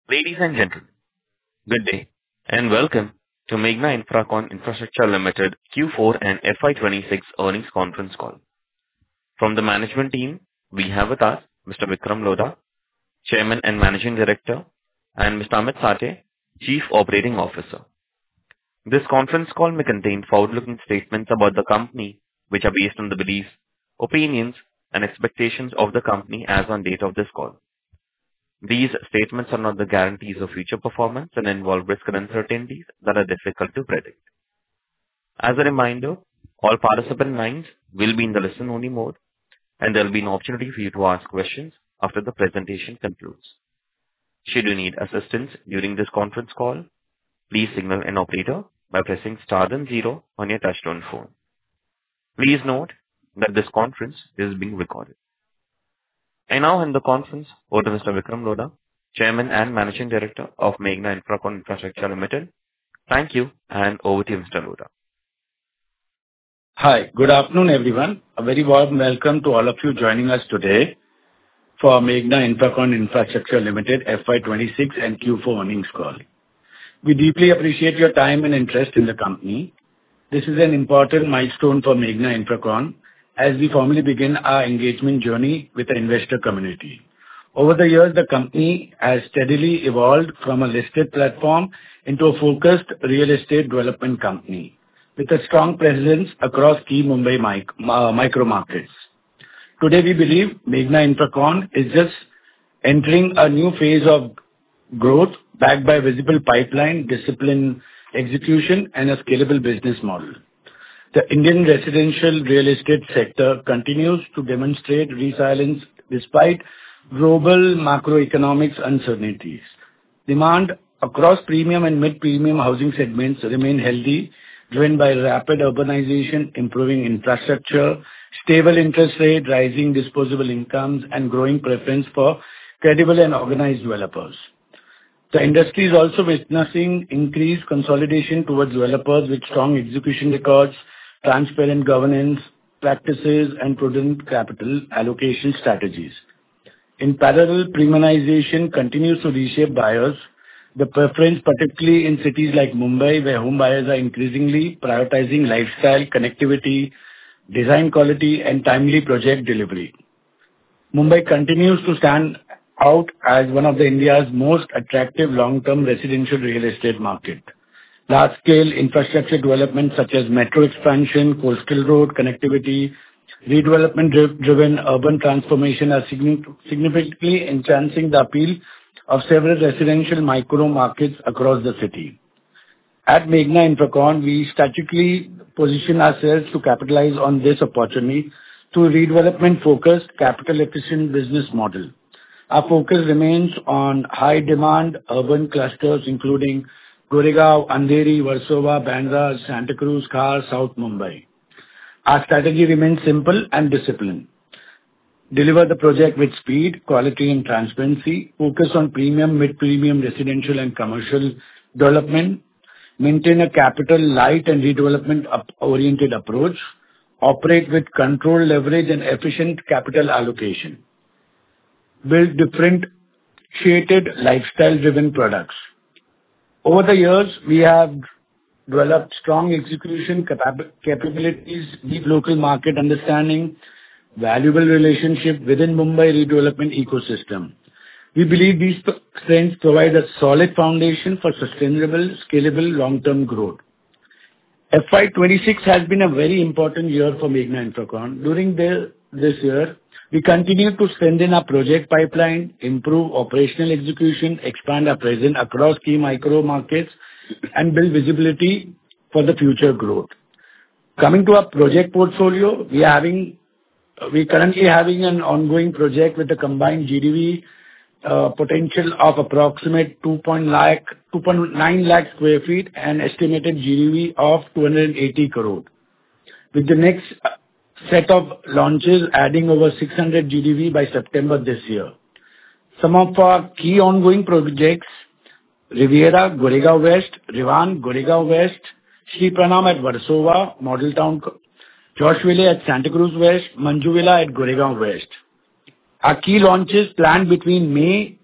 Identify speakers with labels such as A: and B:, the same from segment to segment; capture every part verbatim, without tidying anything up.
A: Ladies and gentlemen, good day, and welcome to Meghna Infracon Infrastructure Limited Q four and F Y twenty-six earnings conference call. From the management team, we have with us Mister Vikram Lodha, Chairman and Managing Director, and Mister Amit Sathe, Chief Operating Officer. This conference call may contain forward-looking statements about the company, which are based on the beliefs, opinions, and expectations of the company as on date of this call. These statements are not the guarantees of future performance and involve risk and uncertainties that are difficult to predict. As a reminder, all participant lines will be in the listen-only mode, and there will be an opportunity for you to ask questions after the presentation concludes. Should you need assistance during this conference call, please signal an operator by pressing star then zero on your touchtone phone. Please note that this conference is being recorded. I now hand the conference over to Mister Vikram Lodha, Chairman and Managing Director of Meghna Infracon Infrastructure Limited. Thank you, and over to you, Mister Lodha.
B: Hi. Good afternoon, everyone. A very warm welcome to all of you joining us today for Meghna Infracon Infrastructure Limited F Y twenty-six and Q four earnings call. We deeply appreciate your time and interest in the company. This is an important milestone for Meghna Infracon as we formally begin our engagement journey with the investor community. Over the years, the company has steadily evolved from a listed platform into a focused real estate development company with a strong presence across key Mumbai mic- uh, micro markets. Today, we believe Meghna Infracon is just entering a new phase of growth backed by visible pipeline, disciplined execution, and a scalable business model. The Indian residential real estate sector continues to demonstrate resilience despite global macroeconomic uncertainties. Demand across premium and mid-premium housing segments remain healthy, driven by rapid urbanization, improving infrastructure, stable interest rate, rising disposable incomes, and growing preference for credible and organized developers. The industry is also witnessing increased consolidation towards developers with strong execution records, transparent governance practices, and prudent capital allocation strategies. In parallel, premiumization continues to reshape buyers. The preference, particularly in cities like Mumbai, where home buyers are increasingly prioritizing lifestyle, connectivity, design quality, and timely project delivery. Mumbai continues to stand out as one of the India's most attractive long-term residential real estate market. Large-scale infrastructure development such as metro expansion, coastal road connectivity, redevelopment-driven urban transformation are significantly enhancing the appeal of several residential micro markets across the city. At Meghna Infracon, we strategically position ourselves to capitalize on this opportunity through redevelopment-focused, capital-efficient business model. Our focus remains on high-demand urban clusters, including Goregaon, Andheri, Versova, Bandra, Santa Cruz, Khar, South Mumbai. Our strategy remains simple and disciplined. Deliver the project with speed, quality, and transparency. Focus on premium, mid-premium residential and commercial development. Maintain a capital light and redevelopment-oriented approach. Operate with controlled leverage and efficient capital allocation. Build differentiated lifestyle-driven products. Over the years, we have developed strong execution capab- capabilities, deep local market understanding, valuable relationship within Mumbai redevelopment ecosystem. We believe these p- strengths provide a solid foundation for sustainable, scalable, long-term growth. F Y twenty-six has been a very important year for Meghna Infracon. During the, this year, we continue to strengthen our project pipeline, improve operational execution, expand our presence across key micro markets, and build visibility for the future growth. Coming to our project portfolio, we are having, we currently having an ongoing project with a combined G D V uh, potential of approximate two point nine lakh square feet and estimated G D V of two hundred eighty crore. With the next set of launches adding over six hundred G D V by September this year. Some of our key ongoing projects: Riviera, Goregaon West; Rivan, Goregaon West; Sri Pranam at Versova, Model Town; Josh Villa at Santa Cruz West; Manju Villa at Goregaon West. Our key launches planned between May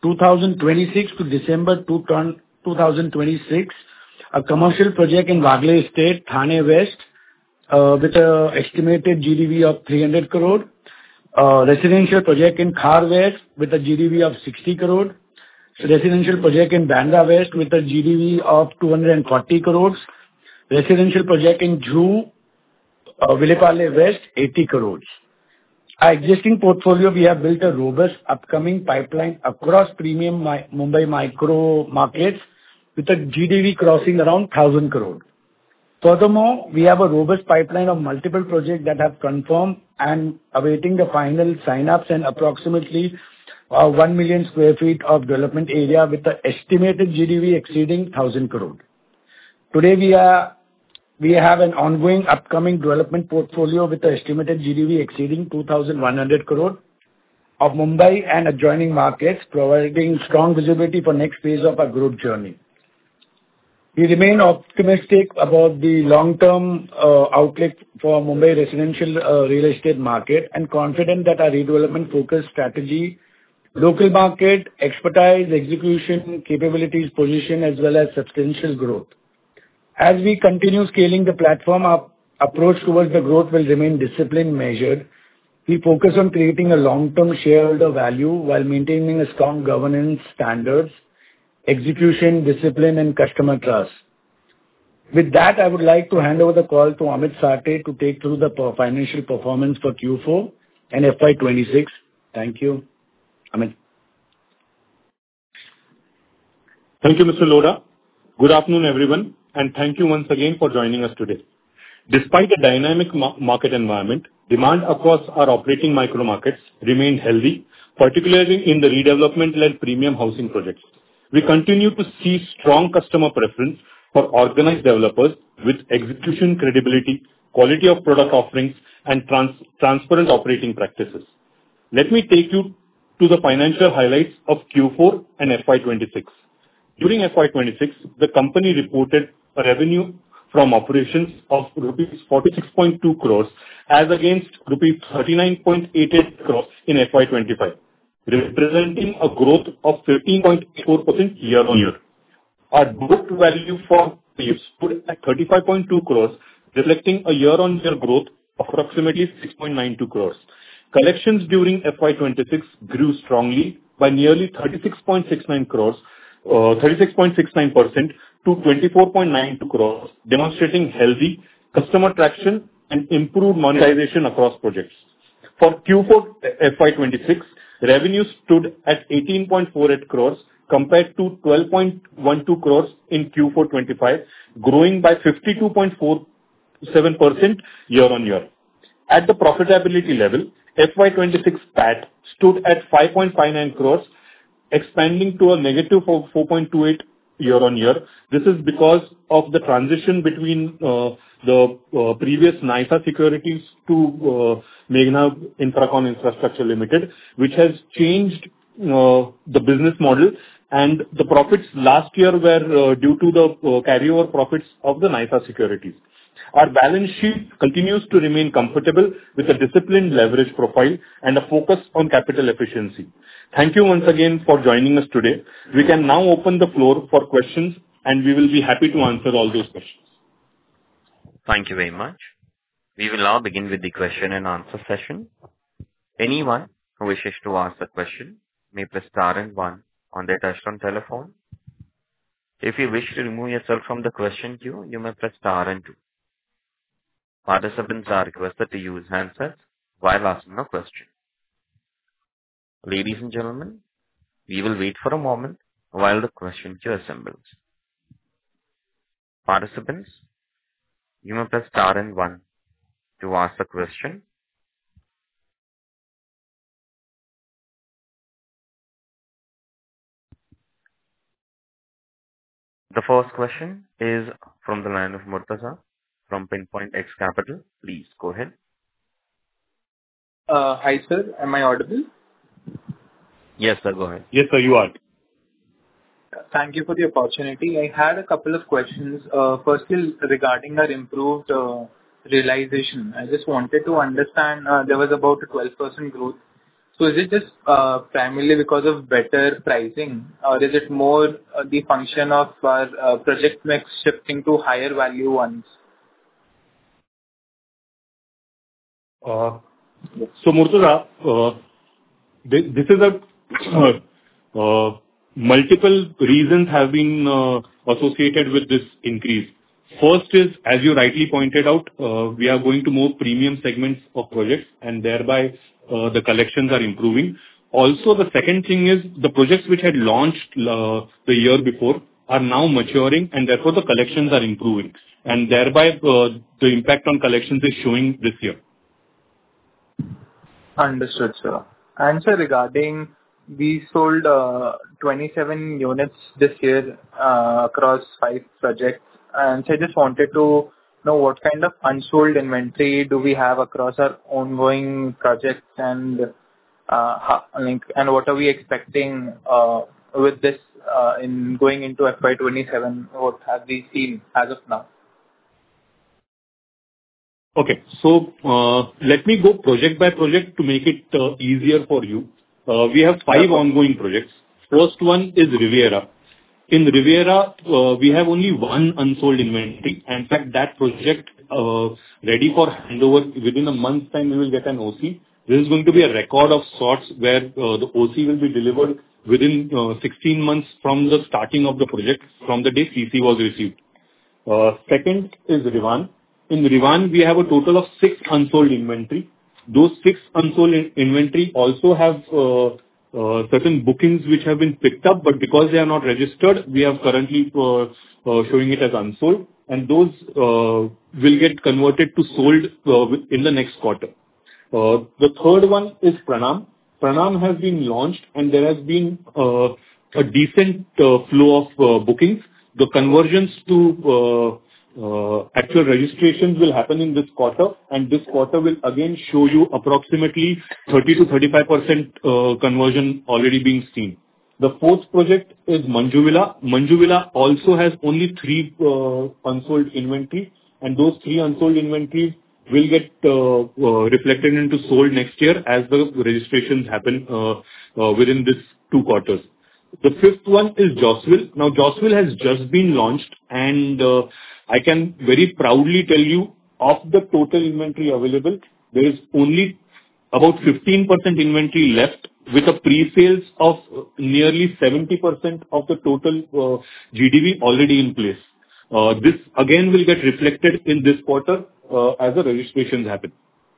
B: two thousand twenty-six to December two thousand twenty-six, a commercial project in Waghli Estate, Thane West, uh, with an estimated G D V of three hundred crore. Uh, residential project in Khar West with a G D V of sixty crore. Residential project in Bandra West with a G D V of two hundred forty crores. Residential project in Juhu, uh, Vilepale West, eighty crores. Our existing portfolio, we have built a robust upcoming pipeline across premium mi- Mumbai micro markets with a G D V crossing around one thousand crore. Furthermore, we have a robust pipeline of multiple projects that have confirmed and awaiting the final sign-ups and approximately uh, one million square feet of development area with the estimated G D V exceeding one thousand crore. Today, we are we have an ongoing upcoming development portfolio with the estimated G D V exceeding two thousand one hundred crore of Mumbai and adjoining markets, providing strong visibility for next phase of our growth journey. We remain optimistic about the long-term uh, outlook for Mumbai residential uh, real estate market and confident that our redevelopment-focused strategy, local market, expertise, execution, capabilities, position, as well as substantial growth. As we continue scaling the platform, our approach towards the growth will remain disciplined, measured. We focus on creating a long-term shareholder value while maintaining a strong governance standards, execution, discipline, and customer trust. With that, I would like to hand over the call to Amit Sathe to take through the per- financial performance for Q four and F Y twenty-six. Thank you. Amit.
C: Thank you, Mister Lodha. Good afternoon, everyone, and thank you once again for joining us today. Despite a dynamic ma- market environment, demand across our operating micro markets remained healthy, particularly in the redevelopment-led premium housing projects. We continue to see strong customer preference for organized developers with execution credibility, quality of product offerings, and trans- transparent operating practices. Let me take you to the financial highlights of Q four and F Y twenty-six. During F Y twenty-six, the company reported a revenue from operations of rupees forty-six point two crores as against rupees thirty-nine point eight eight crores in F Y twenty-five, representing a growth of fifteen point four percent year-on-year. Our book value for the year stood at thirty-five point two crores, reflecting a year-on-year growth of approximately six point nine two crores. Collections during F Y twenty-six grew strongly by nearly thirty-six point six nine crores, uh, thirty-six point six nine percent to twenty-four point nine two crores, demonstrating healthy customer traction and improved monetization across projects. For Q four F Y twenty-six, revenue stood at eighteen point four eight crores compared to twelve point one two crores in Q four twenty-five, growing by fifty-two point four seven percent year-on-year. At the profitability level, F Y twenty-six P A T stood at five point five nine crores, expanding to a negative four point two eight year-on-year. This is because of the transition between uh, the uh, previous NYSA Securities to uh, Meghna Infracon Infrastructure Limited, which has changed uh, the business model, and the profits last year were uh, due to the uh, carryover profits of the NYSA Securities. Our balance sheet continues to remain comfortable with a disciplined leverage profile and a focus on capital efficiency. Thank you once again for joining us today. We can now open the floor for questions, and we will be happy to answer all those questions.
A: Thank you very much. We will now begin with the question and answer session. Anyone who wishes to ask a question may press star and one on their touchtone telephone. If you wish to remove yourself from the question queue, you may press star and two. Participants are requested to use handsets while asking a question. Ladies and gentlemen, we will wait for a moment while the question queue assembles. Participants, you may press star and one to ask a question. The first question is from the line of Murtaza from Pinpoint X Capital. Please go ahead.
D: Uh, Hi, sir. Am I audible?
A: Yes, sir. Go ahead.
C: Yes, sir, you are.
D: Thank you for the opportunity. I had a couple of questions. Uh, Firstly, regarding our improved uh, realization, I just wanted to understand, uh, there was about a twelve percent growth. So is it just uh, primarily because of better pricing, or is it more uh, the function of our uh, project mix shifting to higher value ones?
C: Uh, So, Murtuza, uh, thi- this is a uh, multiple reasons have been uh, associated with this increase. First is, as you rightly pointed out, uh, we are going to more premium segments of projects, and thereby uh, the collections are improving. Also, the second thing is the projects which had launched uh, the year before are now maturing, and therefore the collections are improving, and thereby uh, the impact on collections is showing this year.
D: Understood, sir. And sir, regarding we sold uh, twenty-seven units this year uh, across five projects, and so I just wanted to know what kind of unsold inventory do we have across our ongoing projects, and uh, how, like, and what are we expecting uh, with this uh, in going into F Y twenty-seven? What have we seen as of now?
C: Okay. So, uh let me go project by project to make it uh easier for you. Uh We have five ongoing projects. First one is Riviera. In Riviera, uh we have only one unsold inventory. In fact, that project uh ready for handover within a month's time, we will get an O C. This is going to be a record of sorts where uh the O C will be delivered within uh sixteen months from the starting of the project, from the day C C was received. Uh Second is Rivan. In Rivan, we have a total of six unsold inventory. Those six unsold in- inventory also have uh uh certain bookings which have been picked up, but because they are not registered, we are currently uh uh showing it as unsold, and those uh will get converted to sold uh wi- in the next quarter. Uh The third one is Pranam. Pranam has been launched, and there has been uh a decent uh flow of uh bookings. The conversions to uh uh actual registrations will happen in this quarter, and this quarter will again show you approximately thirty to thirty-five percent uh conversion already being seen. The fourth project is Manju Villa. Manju Villa also has only three uh unsold inventory, and those three unsold inventories will get uh uh reflected into sold next year as the registrations happen uh uh within this two quarters. The fifth one is Josville. Now, Josville has just been launched, and uh I can very proudly tell you, of the total inventory available, there is only about fifteen percent inventory left, with a pre-sales of uh, nearly seventy percent of the total uh G D V already in place. Uh This again will get reflected in this quarter uh as the registrations happen.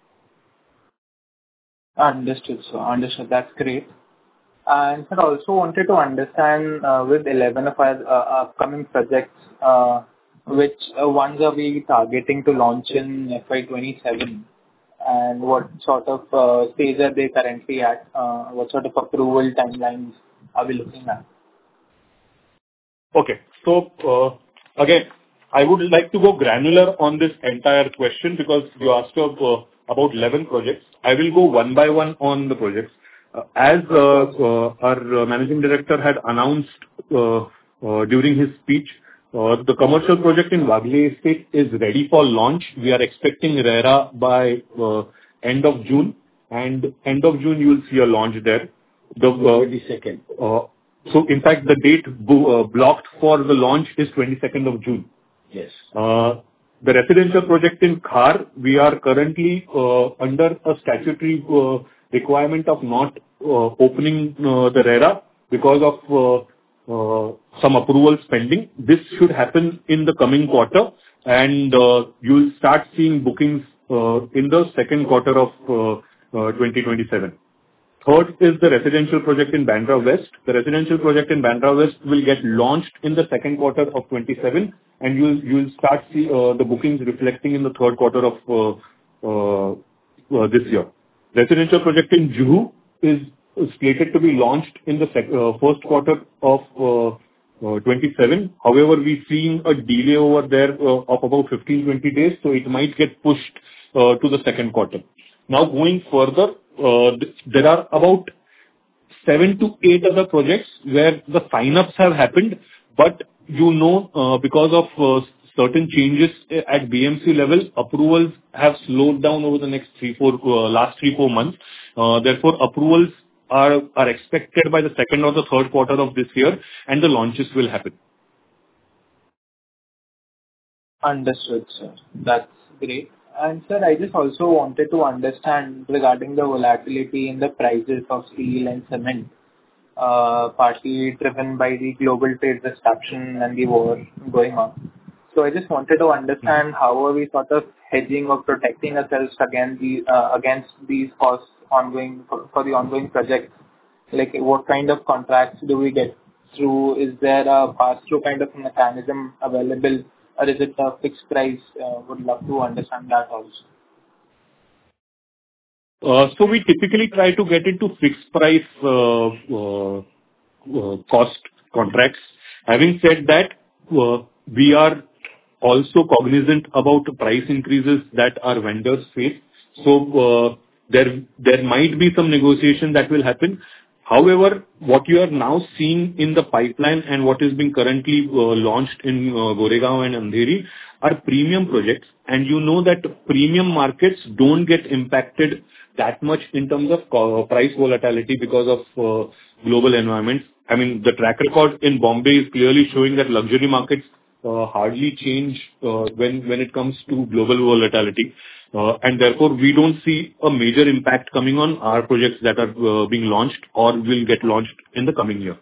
D: Understood, sir. Understood. That's great. And sir, also wanted to understand uh, with eleven of our uh, upcoming projects, uh, which uh, ones are we targeting to launch in F Y twenty-seven, and what sort of uh, stage are they currently at? Uh, What sort of approval timelines are we looking at?
C: Okay. So, uh again, I would like to go granular on this entire question because you asked of, uh, about eleven projects. I will go one by one on the projects. Uh, As uh uh our uh, managing director had announced uh uh during his speech, uh the commercial project in Waghli Estate is ready for launch. We are expecting RERA by uh end of June, and end of June, you will see a launch there. The uh,
B: twenty-second.
C: uh, So in fact, the date bo- uh, blocked for the launch is twenty-second of June.
B: Yes.
C: Uh, The residential project in Khar, we are currently uh, under a statutory uh, requirement of not uh, opening uh, the RERA because of uh, uh, some approvals pending. This should happen in the coming quarter, and uh, you'll start seeing bookings uh, in the second quarter of uh, uh, twenty twenty-seven. Third is the residential project in Bandra West. The residential project in Bandra West will get launched in the second quarter of twenty-seven, and you'll you'll start see uh, the bookings reflecting in the third quarter of uh, uh, uh, this year. Residential project in Juhu is slated to be launched in the sec- uh, first quarter of uh, uh, twenty-seven. However, we're seeing a delay over there uh, of about fifteen to twenty days, so it might get pushed uh, to the second quarter. Now, going further, uh, th- there are about seven to eight other projects where the sign-ups have happened, but you know, uh, because of uh, certain changes at B M C level, approvals have slowed down over the next three, four, uh, last three, four months. Uh, Therefore, approvals are are expected by the second or the third quarter of this year, and the launches will happen.
D: Understood, sir. That's great. And sir, I just also wanted to understand regarding the volatility in the prices of steel and cement, uh, partly driven by the global trade disruption and the war going on. So I just wanted to understand how are we sort of hedging or protecting ourselves against the uh, against these costs ongoing for, for the ongoing projects. Like what kind of contracts do we get through? Is there a pass-through kind of mechanism available, or is it a fixed price? Uh, would love to understand that also.
C: Uh, So we typically try to get into fixed price uh, uh, uh, cost contracts. Having said that, uh, we are also cognizant about the price increases that our vendors face. So uh, there there might be some negotiation that will happen. However, what you are now seeing in the pipeline and what is being currently uh, launched in uh, Goregaon and Andheri are premium projects, and you know that premium markets don't get impacted that much in terms of co- price volatility because of uh, global environments. I mean, the track record in Bombay is clearly showing that luxury markets uh, hardly change uh, when when it comes to global volatility. Uh, and therefore, we don't see a major impact coming on our projects that are uh, being launched or will get launched in the coming year.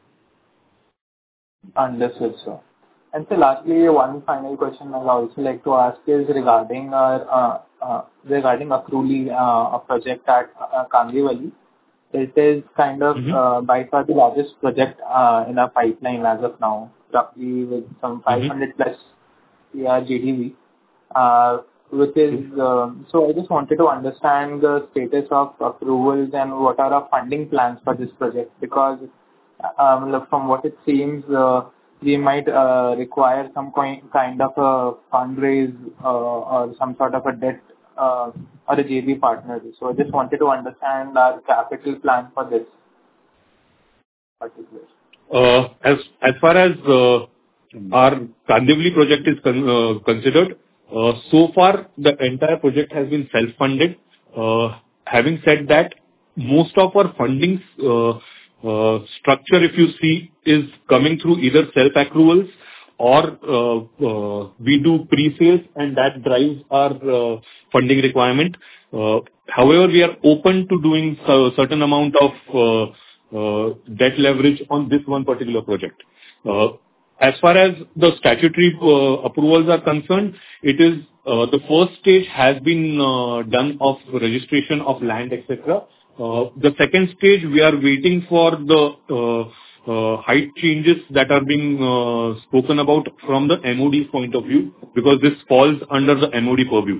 D: Understood, sir. And so lastly, one final question I'd also like to ask is regarding our uh, uh, regarding Akruli, uh, a project at uh, Kandivali. It is kind of
C: Mm-hmm.
D: uh, by far the largest project uh, in our pipeline as of now, roughly with some five hundred plus C R G D V. Uh, which is, um, so I just wanted to understand the status of approvals and what are our funding plans for this project, because um, look, from what it seems, uh, we might uh, require some coin, kind of a fundraise uh, or some sort of a debt uh, or a J V partner. So I just wanted to understand our capital plan for this particular.
C: Uh, As as far as uh, our Kandivali project is con- uh, considered, uh, so far the entire project has been self-funded. Uh, Having said that, most of our funding uh, uh, structure, if you see, is coming through either self-accruals or uh, uh, we do pre-sales, and that drives our uh, funding requirement. Uh, However, we are open to doing a certain amount of uh, uh, debt leverage on this one particular project. Uh, As far as the statutory uh, approvals are concerned, it is uh, the first stage has been uh, done of registration of land, et cetera. Uh, The second stage, we are waiting for the uh, uh, height changes that are being uh, spoken about from the M O D's point of view, because this falls under the M O D purview.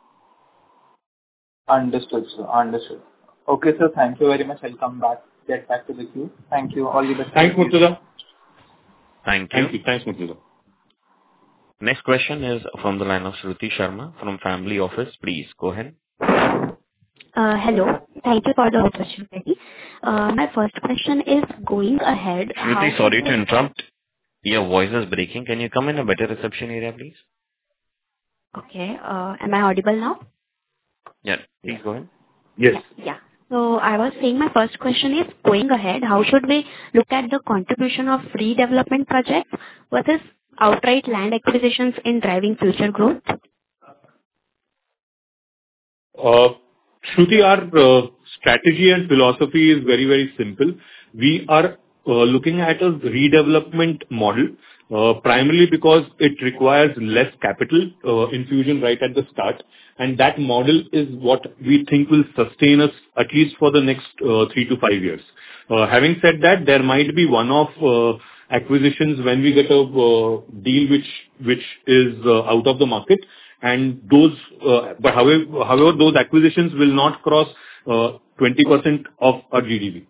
D: Understood, sir. Understood. Okay, sir. Thank you very much. I'll come back, get back to the queue. Thank you. All the best.
C: Thanks, Murtuza.
A: Thank you.
C: Thank you. Thanks, Murtuza.
A: Next question is from the line of Shruti Sharma from Family Office. Please go ahead.
E: Uh Hello. Thank you for the opportunity. Uh My first question is going ahead. how
A: Shruti, sorry
E: should
A: to
E: we-
A: interrupt. Your voice is breaking. Can you come in a better reception area, please?
E: Okay. Uh Am I audible now?
A: Yeah, please go ahead.
C: Yes.
E: Yeah. Yeah. So I was saying my first question is going ahead, how should we look at the contribution of redevelopment projects versus outright land acquisitions in driving future growth?
C: Uh, Shruti, our uh, strategy and philosophy is very, very simple. We are uh, looking at a redevelopment model, uh, primarily because it requires less capital uh, infusion right at the start, and that model is what we think will sustain us at least for the next uh, three to five years. Uh, Having said that, there might be one-off uh, acquisitions when we get a uh, deal which which is uh, out of the market, and those, uh, but however, however, those acquisitions will not cross uh, twenty percent of our G D V.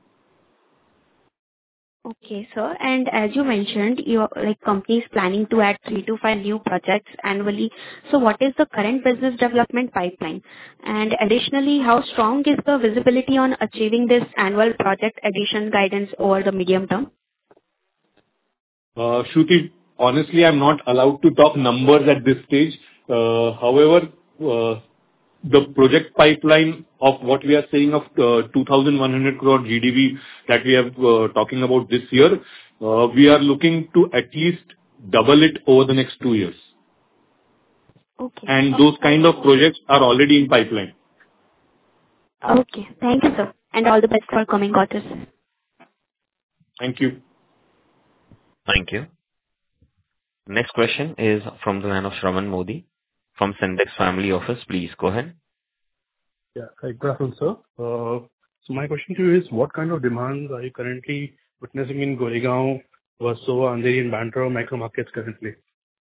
E: Okay, sir. And as you mentioned, your like company is planning to add three to five new projects annually. So what is the current business development pipeline? And additionally, how strong is the visibility on achieving this annual project addition guidance over the medium term?
C: Uh, Shruti, honestly, I'm not allowed to talk numbers at this stage. Uh, However, uh, the project pipeline of what we are saying of uh, two thousand one hundred crore G D V that we are uh, talking about this year, uh, we are looking to at least double it over the next two years.
E: Okay.
C: And those kind of projects are already in pipeline.
E: Okay. Thank you, sir. And all the best for coming quarters.
C: Thank you.
A: Thank you. Next question is from the line of Shravan Modi from Syntex Family Office. Please go ahead.
F: Yeah. Hi, good afternoon, sir. Uh, So my question to you is, what kind of demands are you currently witnessing in Goregaon, Versova, Andheri, and Bandra micro markets currently?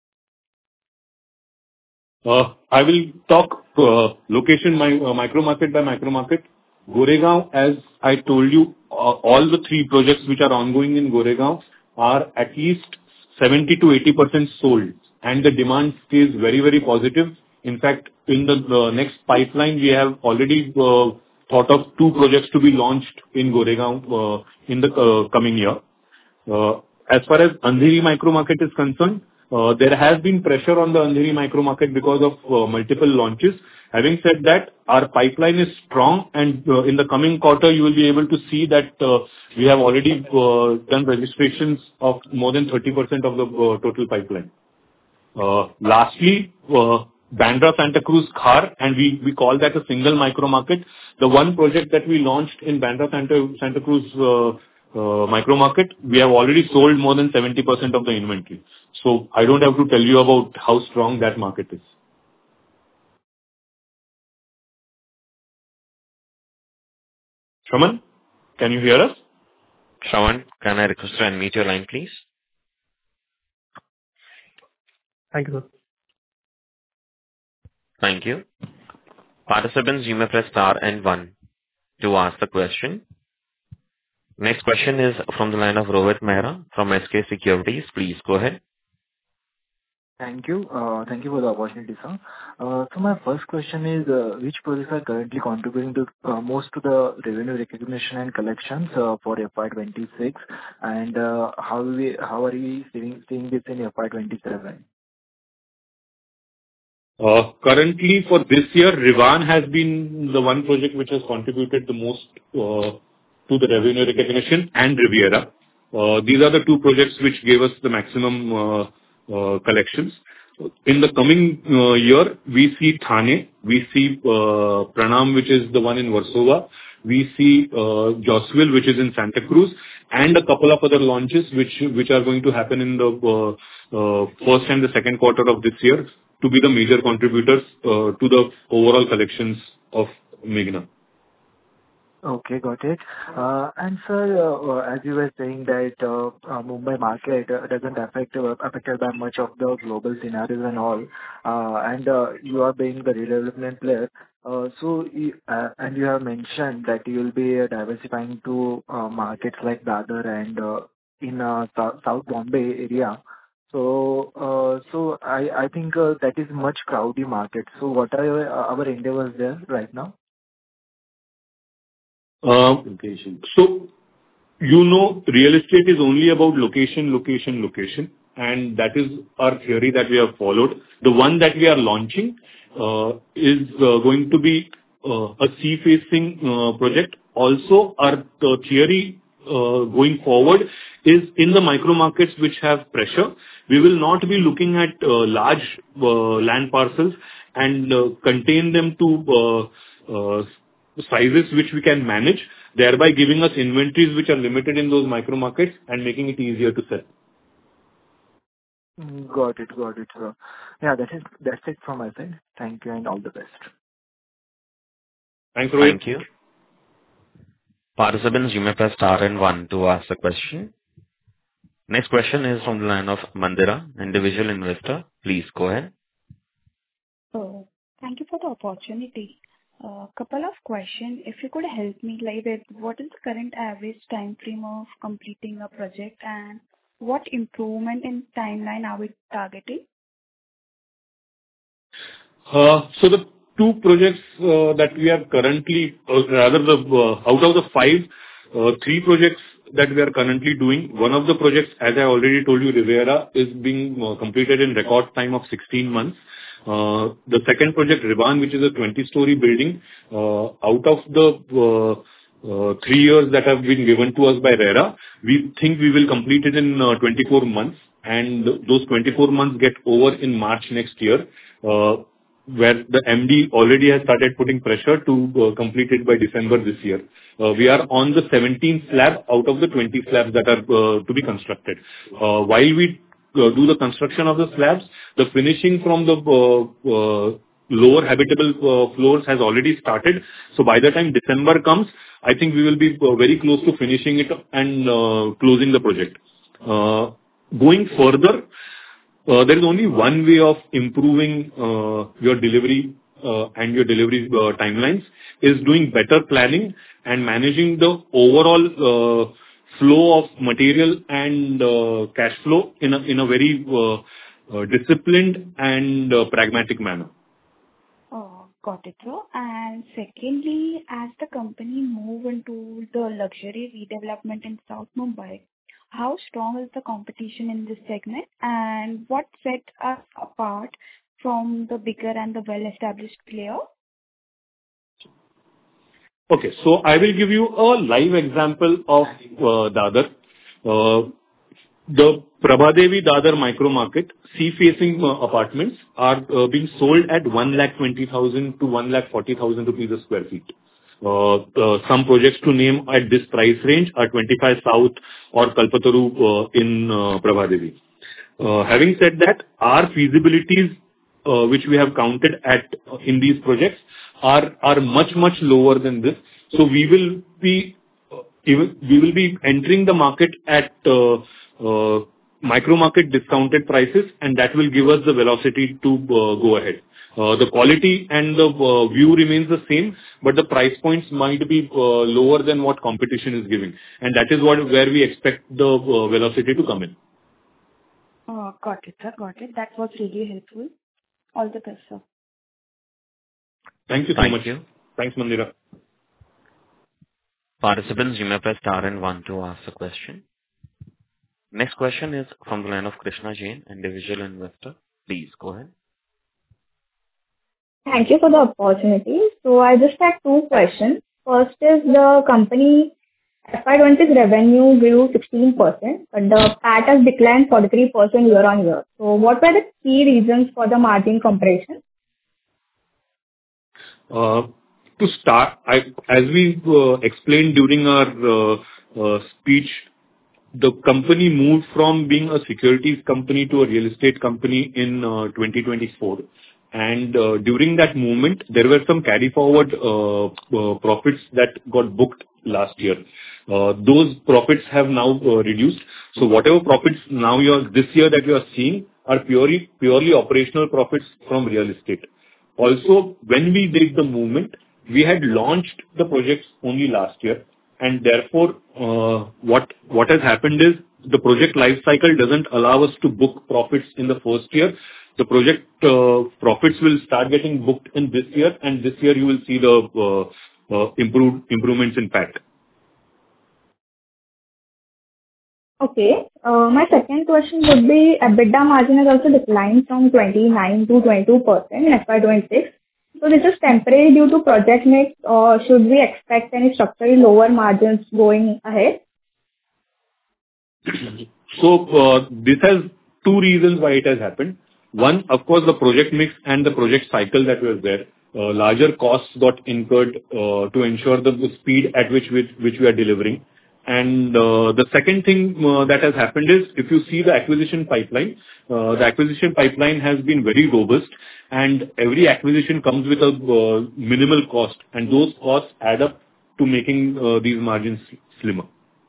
C: Uh, I will talk uh, location mi- uh, micro market by micro market. Goregaon, as I told you, uh, all the three projects which are ongoing in Goregaon are at least seventy to eighty percent sold, and the demand stays very, very positive. In fact, in the uh, next pipeline, we have already uh, thought of two projects to be launched in Goregaon uh, in the uh, coming year. Uh, As far as Andheri micro market is concerned, uh, there has been pressure on the Andheri micro market because of uh, multiple launches. Having said that, our pipeline is strong, and uh, in the coming quarter, you will be able to see that uh, we have already uh, done registrations of more than thirty percent of the uh, total pipeline. Uh, Lastly, uh, Bandra Santa Cruz Khar, and we we call that a single micro market. The one project that we launched in Bandra Santa Santa Cruz uh, uh, micro market, we have already sold more than seventy percent of the inventory. So I don't have to tell you about how strong that market is. Shravan, can you hear us?
A: Shravan, can I request you to unmute your line, please?
F: Thank you, sir.
A: Thank you. Participants, you may press star and one to ask the question. Next question is from the line of Rohit Mehra from S K Securities. Please go ahead.
G: Thank you. Uh, Thank you for the opportunity, sir. Uh, So my first question is, uh, which projects are currently contributing to uh, most to the revenue recognition and collections uh, for F Y twenty-six, and uh, how we how are we seeing seeing this in F Y twenty-seven?
C: Uh, Currently, for this year, Rivan has been the one project which has contributed the most uh, to the revenue recognition, and Riviera. Uh, These are the two projects which gave us the maximum uh, uh, collections. In the coming uh, year, we see Thane, we see uh, Pranam, which is the one in Versova, we see uh, Josville, which is in Santa Cruz, and a couple of other launches which which are going to happen in the uh, uh, first and the second quarter of this year to be the major contributors uh, to the overall collections of Meghna.
G: Okay, got it. Uh, And sir, uh, uh, as you were saying that uh, uh, Mumbai market uh, doesn't affect uh, affected by much of the global scenarios and all, uh, and uh, you are being the redevelopment player. Uh, So, you- uh, and you have mentioned that you will be uh, diversifying to uh, markets like Dadar and uh, in uh, Sou- South Bombay area. So, uh, so I I think uh, that is much crowded market. So what are your- our endeavors there right now?
C: Uh, So, you know, real estate is only about location, location, location, and that is our theory that we have followed. The one that we are launching uh, is uh, going to be uh, a sea-facing uh, project. Also, our uh, theory uh, going forward is in the micro markets which have pressure, we will not be looking at uh, large uh, land parcels and uh, contain them to uh, uh, sizes which we can manage, thereby giving us inventories which are limited in those micro markets and making it easier to sell.
G: Mm, Got it. Got it, sir. Yeah, that is, that's it from my side. Thank you, and all the best.
C: Thanks, Rohit.
A: Thank you. Participants, you may press star and one to ask the question. Next question is from the line of Mandira, individual investor. Please go ahead.
H: Oh, thank you for the opportunity. Uh, Couple of questions. If you could help me, like, with what is the current average time frame of completing a project, and what improvement in timeline are we targeting?
C: Uh, So the two projects uh, that we are currently, uh, rather the uh, out of the five, uh, three projects that we are currently doing, one of the projects, as I already told you, Riviera, is being uh, completed in record time of sixteen months. Uh, the second project, Rivan, which is a twenty-story building, uh, out of the uh, uh, three years that have been given to us by RERA, we think we will complete it in uh, twenty-four months, and those twenty-four months get over in March next year, uh, where the M D already has started putting pressure to uh, complete it by December this year. Uh, we are on the seventeenth slab out of the twenty slabs that are uh, to be constructed. Uh, while we uh, do the construction of the slabs, the finishing from the uh, uh, lower habitable uh, floors has already started. So by the time December comes, I think we will be uh, very close to finishing it and uh, closing the project. Uh, going further, uh, there is only one way of improving uh, your delivery uh, and your delivery uh, timelines, is doing better planning and managing the overall uh, flow of material and uh, cash flow in a in a very uh, uh, disciplined and uh, pragmatic manner.
H: Oh, got it, sir. And secondly, as the company move into the luxury redevelopment in South Mumbai, how strong is the competition in this segment, and what sets us apart from the bigger and the well-established player?
C: Okay, so I will give you a live example of uh, Dadar. Uh, the Prabhadevi Dadar micro market, sea-facing uh, apartments are uh, being sold at one lakh twenty thousand to one lakh forty thousand rupees a square feet. Uh, uh, some projects to name at this price range are twenty-five South or Kalpataru uh, in uh, Prabhadevi. Uh, having said that, our feasibilities uh, which we have counted at uh, in these projects are are much much lower than this. So we will be uh, even, we will be entering the market at uh, uh, micro market discounted prices, and that will give us the velocity to uh, go ahead. Uh, the quality and the uh, view remains the same, but the price points might be uh, lower than what competition is giving, and that is what where we expect the uh, velocity to come in.
H: Oh, got it, sir. Got it. That was really helpful. All the best, sir.
C: Thank you so
A: Thank
C: much.
A: you.
C: Thanks, Mandira.
A: Participants, you may press star and one to ask a question. Next question is from the line of Krishna Jain, individual investor. Please go ahead.
I: Thank you for the opportunity. So I just have two questions. First is the company F Y twenty revenue grew sixteen percent, but the P A T has declined forty-three percent year-on-year. So what were the key reasons for the margin compression?
C: Uh, To start, I- as we uh, explained during our uh, uh, speech, the company moved from being a securities company to a real estate company in uh, twenty twenty-four. And uh, during that movement, there were some carry forward uh, uh, profits that got booked last year. Uh, Those profits have now uh, reduced. So whatever profits now you are this year that you are seeing are purely purely operational profits from real estate. Also, when we did the movement, we had launched the projects only last year, and therefore, uh, what what has happened is the project life cycle doesn't allow us to book profits in the first year. The project uh, profits will start getting booked in this year, and this year you will see the uh, uh, improved improvements in P A T.
I: Okay. Uh, my second question would be EBITDA margin has also declined from twenty-nine to twenty-two percent in F Y twenty-six. So this is temporary due to project mix, or should we expect any structurally lower margins going ahead?
C: So uh, this has two reasons why it has happened. One, of course, the project mix and the project cycle that was there. Uh, larger costs got incurred uh, to ensure the the speed at which which, which we are delivering. And uh, the second thing uh, that has happened is, if you see the acquisition pipeline, uh, the acquisition pipeline has been very robust, and every acquisition comes with a uh, minimal cost, and those costs add up to making uh, these margins slimmer.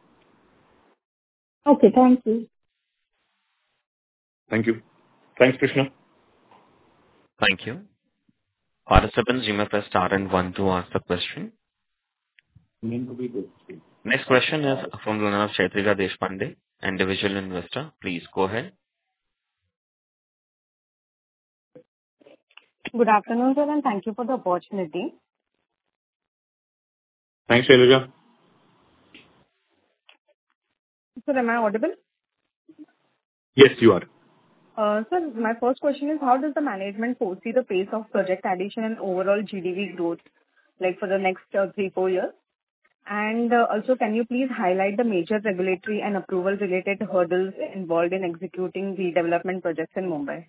I: Okay, thank you.
C: Thank you. Thanks, Krishna.
A: Thank you. Participants, you may press star and one to ask the question. Next question is from the line of Chaitrika Deshpande, individual investor. Please go ahead.
J: Good afternoon, sir, and thank you for the opportunity.
C: Thanks, Shailaja.
J: Sir, am I audible?
C: Yes, you are.
J: Uh, Sir, my first question is, how does the management foresee the pace of project addition and overall G D V growth, like for the next uh, three, four years? And uh, also, can you please highlight the major regulatory and approval-related hurdles involved in executing redevelopment projects in Mumbai?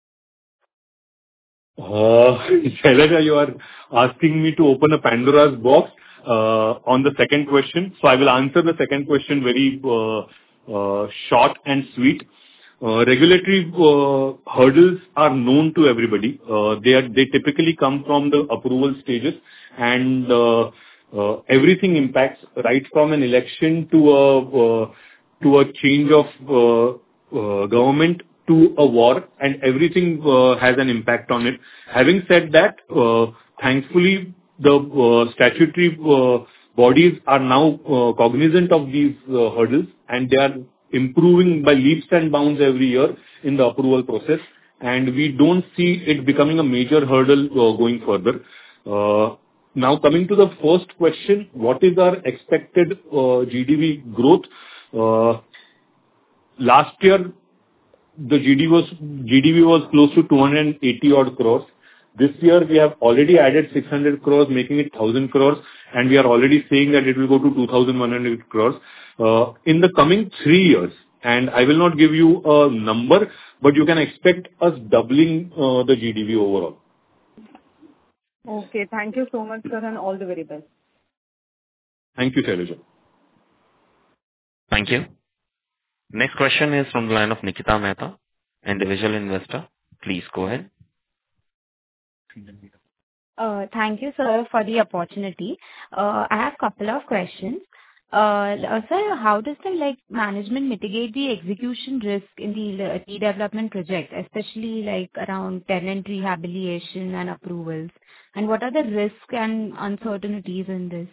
C: Uh, Shailaja, you are asking me to open a Pandora's box uh, on the second question. So I will answer the second question very uh, uh, short and sweet. Uh, Regulatory uh, hurdles are known to everybody. Uh, They are they typically come from the approval stages, and uh, uh, everything impacts right from an election to a uh, to a change of uh, uh, government to a war, and everything uh, has an impact on it. Having said that, uh, thankfully, the uh, statutory uh, bodies are now uh, cognizant of these uh, hurdles, and they are improving by leaps and bounds every year in the approval process, and we don't see it becoming a major hurdle uh, going further. Uh, Now, coming to the first question, what is our expected uh, G D P growth? Uh, Last year, the G D P was G D P was close to two hundred eighty odd crores. This year, we have already added six hundred crores, making it one thousand crores, and we are already saying that it will go to two thousand one hundred crores uh, in the coming three years. And I will not give you a number, but you can expect us doubling uh, the G D P overall.
J: Okay, thank you so much, sir, and all the very best.
C: Thank you, Shailaja.
A: Thank you. Next question is from the line of Nikita Mehta, individual investor. Please go ahead.
E: Uh, Thank you, sir, for the opportunity. Uh, I have a couple of questions. Uh, uh, Sir, how does the, like, management mitigate the execution risk in the uh, redevelopment project, especially like around tenant rehabilitation and approvals? And what are the risks and uncertainties in this?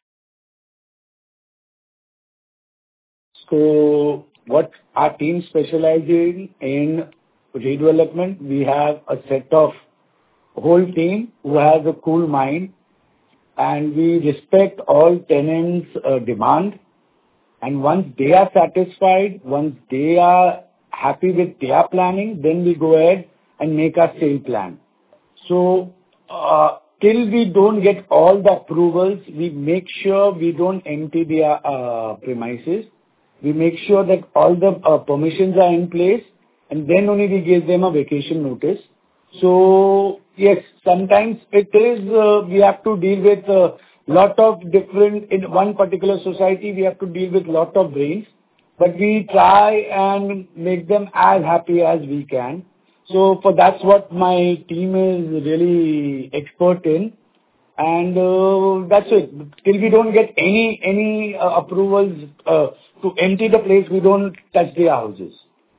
B: So what our team specializes in redevelopment, we have a set of whole team who has a cool mind, and we respect all tenants' uh, demand. And once they are satisfied, once they are happy with their planning, then we go ahead and make our sale plan. So uh, till we don't get all the approvals, we make sure we don't empty their uh, premises. We make sure that all the uh, permissions are in place, and then only we give them a vacation notice. So yes, sometimes it is, uh, we have to deal with a lot of different, in one particular society, we have to deal with lot of brains, but we try and make them as happy as we can. So for that's what my team is really expert in. And uh, that's it. Till we don't get any any uh, approvals uh, to empty the place, we don't touch their houses.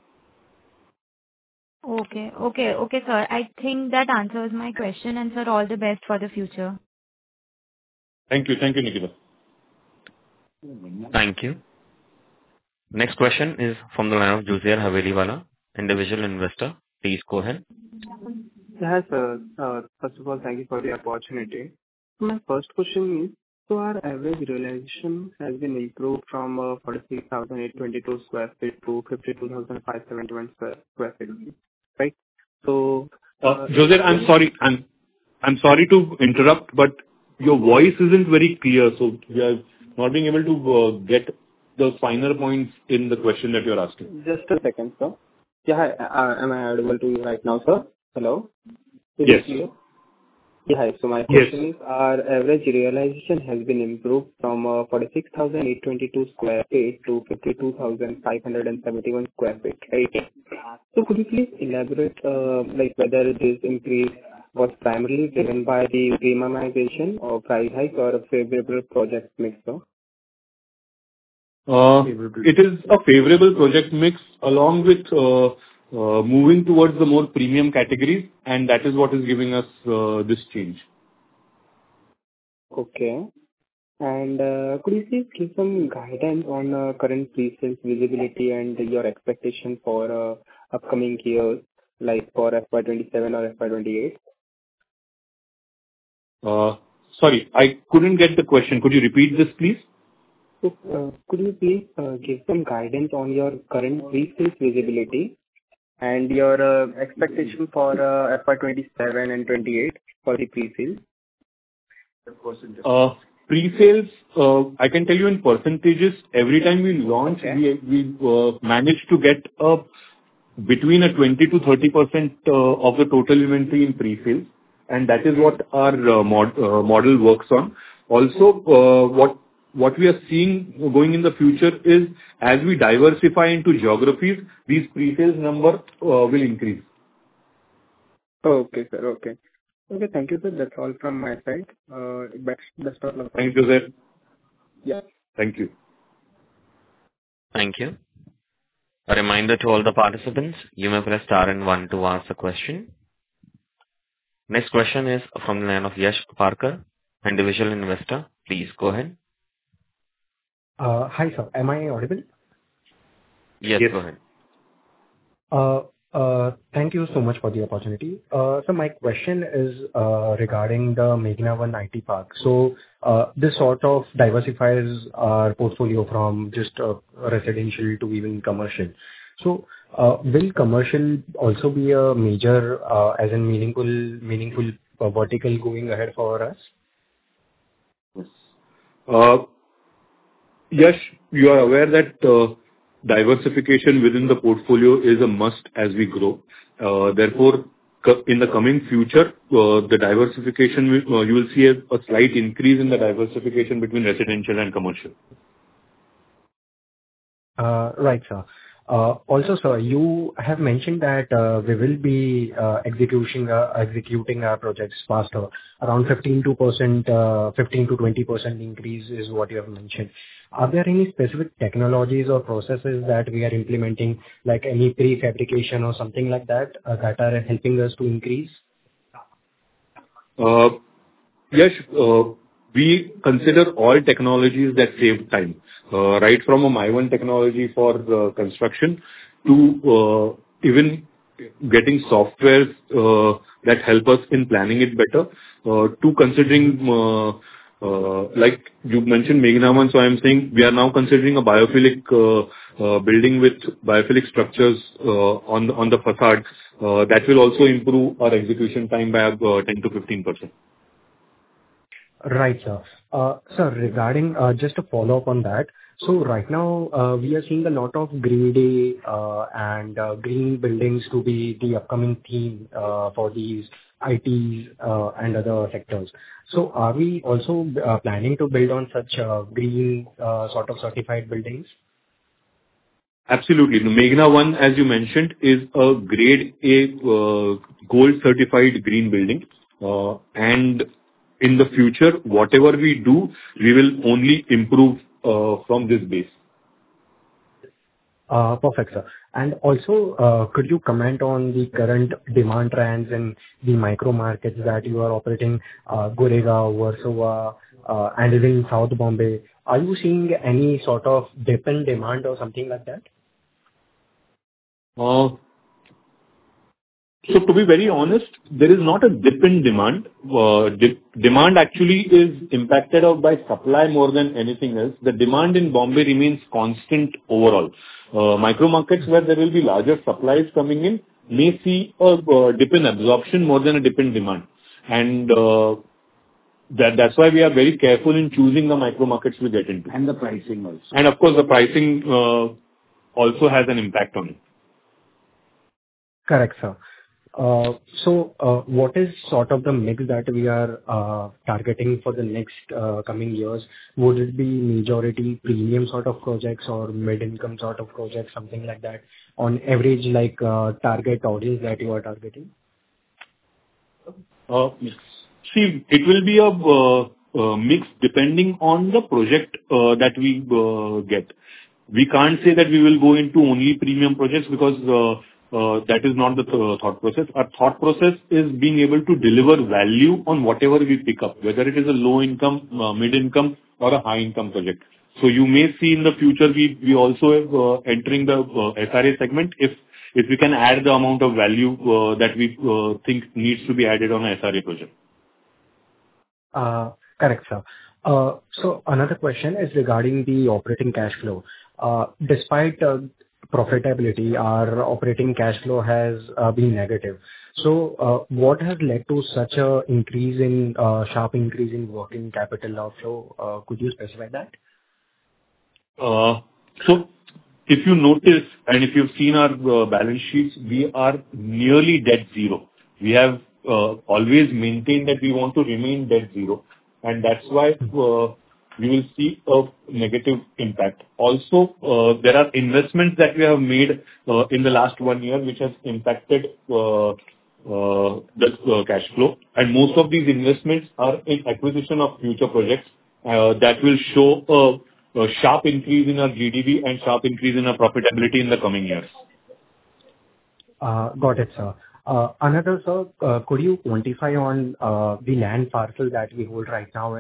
E: Okay. Okay. Okay, sir. I think that answers my question, and sir, all the best for the future.
C: Thank you. Thank you, Nikita.
A: Thank you. Next question is from the line of Juzair Haveliwala, individual investor. Please go ahead.
K: Yes, sir. Uh, First of all, thank you for the opportunity. My first question is, so our average realization has been improved from uh, forty-six thousand eight hundred twenty-two square feet to fifty-two thousand five hundred seventy-one square square feet, right? So,
C: Uh, Joseph, I'm sorry. I'm I'm sorry to interrupt, but your voice isn't very clear, so we are not being able to uh, get the finer points in the question that you're asking.
K: just a second, sir. Yeah, hi. Uh, am I audible to you right now, sir? Hello? Is
C: Yes.
K: it clear? Yeah, hi. So my
C: Yes.
K: question is, our average realization has been improved from uh, forty-six thousand eight hundred twenty-two square feet to fifty-two thousand five hundred seventy-one square feet, right? So could you please elaborate, uh, like whether this increase was primarily driven by the premiumization or price hike or a favorable project mix, sir?
C: Uh, It is a favorable project mix along with uh, uh, moving towards the more premium categories, and that is what is giving us uh, this change.
K: Okay. And uh, could you please give some guidance on uh, current pre-sales visibility and your expectation for uh, upcoming years, like for F Y twenty-seven or F Y twenty-eight?
C: Uh, Sorry, I couldn't get the question. Could you repeat this, please?
K: So, uh, could you please uh, give some guidance on your current pre-sales visibility and your uh, expectation for uh, F Y twenty-seven and twenty-eight for the pre-sales?
C: Uh, Pre-sales, uh, I can tell you in percentages, every time we launch,
K: Okay.
C: we we uh, manage to get uh, between a twenty to thirty percent uh, of the total inventory in pre-sales, and that is what our uh, mod- uh, model works on. Also, uh, what what we are seeing going in the future is as we diversify into geographies, these pre-sales number uh, will increase.
K: Okay, sir. Okay. Okay, thank you, sir. That's all from my side. Uh, Best best of luck.
C: Thank you, sir.
K: Yeah.
C: Thank you.
A: Thank you. A reminder to all the participants, you may press star and one to ask a question. Next question is from the line of Yash Parker, individual investor. Please go ahead.
L: Uh, Hi, sir. Am I audible?
A: Yes,
C: Yes.
A: go ahead.
L: Uh, uh, Thank you so much for the opportunity. Uh, So my question is uh, regarding the Meghna One I T Park. So uh, this sort of diversifies our portfolio from just uh, residential to even commercial. So uh, will commercial also be a major, uh, as in meaningful, meaningful uh, vertical going ahead for us?
C: Uh, Yash, you are aware that uh, diversification within the portfolio is a must as we grow. Uh, Therefore, co- in the coming future, uh, the diversification, will- uh, you will see a a slight increase in the diversification between residential and commercial.
L: Uh, Right, sir. Uh, Also, sir, you have mentioned that uh, we will be uh, executing uh, executing our projects faster. Around fifteen to percent, uh, fifteen to twenty percent increase is what you have mentioned. Are there any specific technologies or processes that we are implementing, like any prefabrication or something like that, uh, that are helping us to increase?
C: Uh, Yes, uh, we consider all technologies that save time, uh, right from a My One technology for uh, construction to uh, even getting softwares uh, that help us in planning it better, uh, to considering, uh, uh, like you mentioned Meghna One, so I'm saying we are now considering a biophilic uh, uh, building with biophilic structures uh, on the on the facade. Uh, That will also improve our execution time by uh, ten to fifteen percent.
L: Right, sir. Uh, Sir, regarding uh, just a follow-up on that. So right now, uh, we are seeing a lot of Green Day uh, and uh, green buildings to be the upcoming theme uh, for these I Ts uh, and other sectors. So are we also uh, planning to build on such uh, green uh, sort of certified buildings?
C: Absolutely. The Meghna One, as you mentioned, is a Grade A uh, gold certified green building. Uh, and in the future, whatever we do, we will only improve uh, from this base.
L: Uh, Perfect, sir. And also, uh, could you comment on the current demand trends in the micro markets that you are operating, uh, Goregaon, Warsaw, uh, and even South Bombay? Are you seeing any sort of dip in demand or something like that?
C: Uh, So to be very honest, there is not a dip in demand. Uh, de- Demand actually is impacted out by supply more than anything else. The demand in Bombay remains constant overall. Uh, Micro markets where there will be larger supplies coming in may see a uh, dip in absorption more than a dip in demand. And uh, that that's why we are very careful in choosing the micro markets we get into.
B: And the pricing also.
C: And of course, the pricing uh, also has an impact on it.
L: Correct, sir. Uh, So, uh, what is sort of the mix that we are uh, targeting for the next uh, coming years? Would it be majority premium sort of projects or mid-income sort of projects, something like that, on average, like, uh, target audience that you are targeting?
C: Uh, See, it will be a uh, uh, mix depending on the project uh, that we uh, get. We can't say that we will go into only premium projects because uh, uh, that is not the th- thought process. Our thought process is being able to deliver value on whatever we pick up, whether it is a low income, uh, mid income, or a high income project. So you may see in the future we we also uh, entering the uh, S R A segment if if we can add the amount of value uh, that we uh, think needs to be added on a S R A project.
L: Uh, Correct, sir. Uh, So another question is regarding the operating cash flow. Uh, Despite uh, profitability, our operating cash flow has uh, been negative. So, uh, what has led to such a increase in uh, sharp increase in working capital outflow? Uh, Could you specify that?
C: Uh, So if you notice, and if you've seen our uh, balance sheets, we are nearly debt zero. We have uh, always maintained that we want to remain debt zero, and that's why uh, we will see a negative impact. Also, uh, there are investments that we have made uh, in the last one year, which has impacted uh, uh, the uh, cash flow. And most of these investments are in acquisition of future projects uh, that will show a a sharp increase in our G D V and sharp increase in our profitability in the coming years.
L: Uh, Got it, sir. Uh, Another, sir, uh, could you quantify on uh, the land parcel that we hold right now?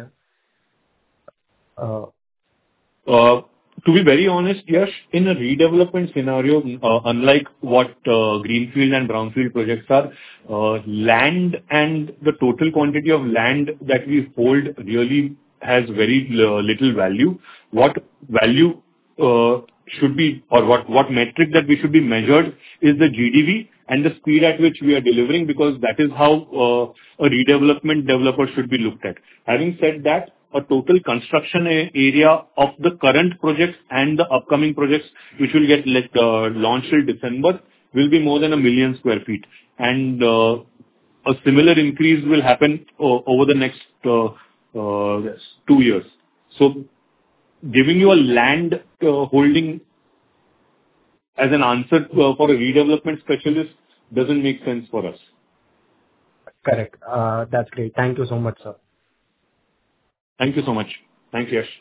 L: uh,
C: Uh, To be very honest, Yash, in a redevelopment scenario, uh, unlike what uh, greenfield and brownfield projects are, uh, land and the total quantity of land that we hold really has very l- little value. What value uh, should be, or what what metric that we should be measured is the G D V and the speed at which we are delivering, because that is how uh, a redevelopment developer should be looked at. Having said that, a total construction a- area of the current projects and the upcoming projects, which will get let, uh, launched till December, will be more than a million square feet. And uh, a similar increase will happen o- over the next uh, uh, two years. So giving you a land uh, holding as an answer uh, for a redevelopment specialist doesn't make sense for us.
L: Correct. Uh, That's great. Thank you so much, sir.
C: Thank you so much. Thanks, Yash.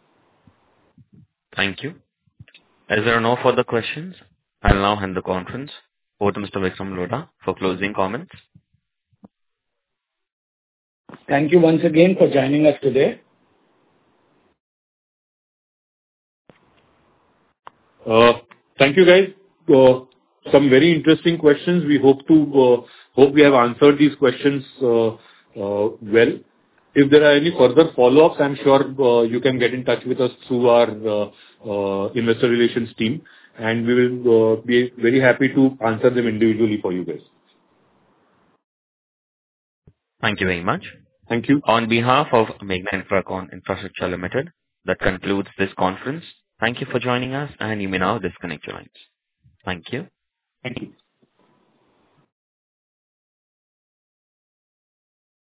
A: Thank you. As there are no further questions, I'll now hand the conference over to Mister Vikram Lodha for closing comments.
B: Thank you once again for joining us today.
C: Uh, Thank you, guys. Uh, Some very interesting questions. We hope to uh, hope we have answered these questions uh, uh, well. If there are any further follow-ups, I'm sure uh, you can get in touch with us through our uh, uh, investor relations team, and we will uh, be very happy to answer them individually for you guys.
A: Thank you very much.
C: Thank you.
A: On behalf of Meghna Infracon Infrastructure Limited, that concludes this conference. Thank you for joining us, and you may now disconnect your lines. Thank you.
C: Thank you.